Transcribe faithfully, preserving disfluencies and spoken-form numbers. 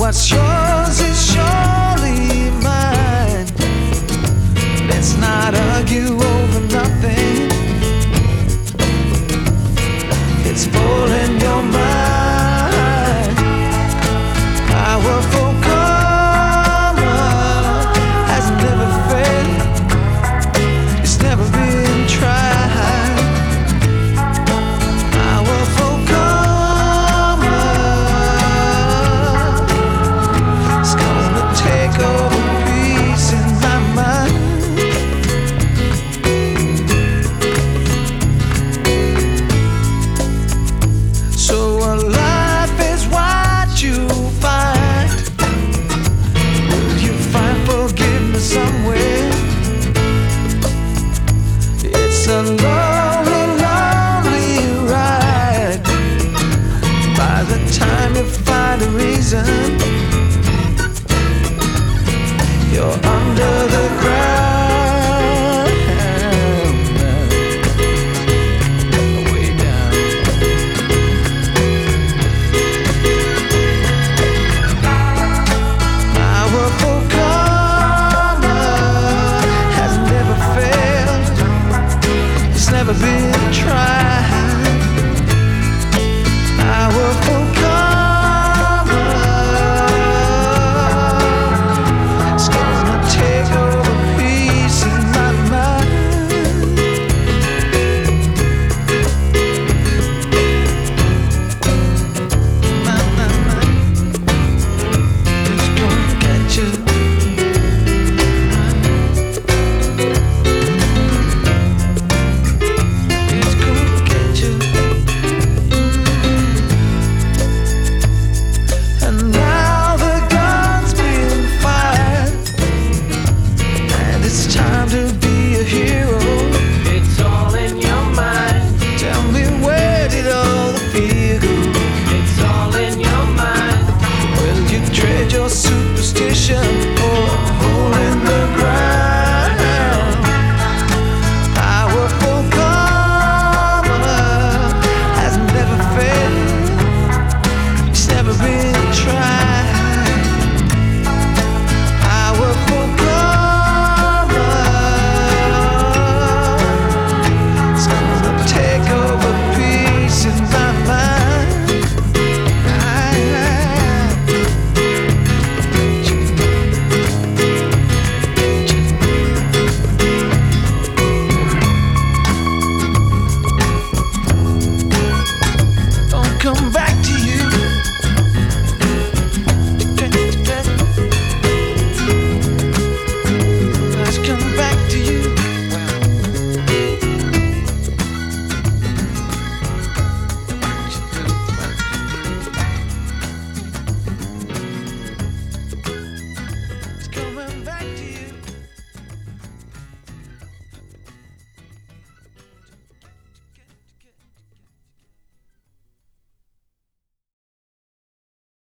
What's yours is surely mine. Let's not argue over nothing. It's all in your mind. Powerful karma has never failed. It's never been tried. Powerful karma is gonna take over peace in my mind. So a life is what you find. Will you find forgiveness somewhere? It's a lonely, lonely ride. By the time you find a reason, you're under the ground. Way down. Powerful karma has never failed. It's never been tried. Powerful karma is gonna take over peace in my mind. My, my, my. It's gonna get you. It's gonna get you. And now the gun's been fired, and it's time to be a hero. It's all in your mind. Tell me, where did all the fear go? It's all in your mind. Will you trade your superstition for a hole in the ground? Powerful karma has never failed. It's never been tried. Powerful karma is gonna take over peace in my mind. Don't come back to you. Let's come back to you.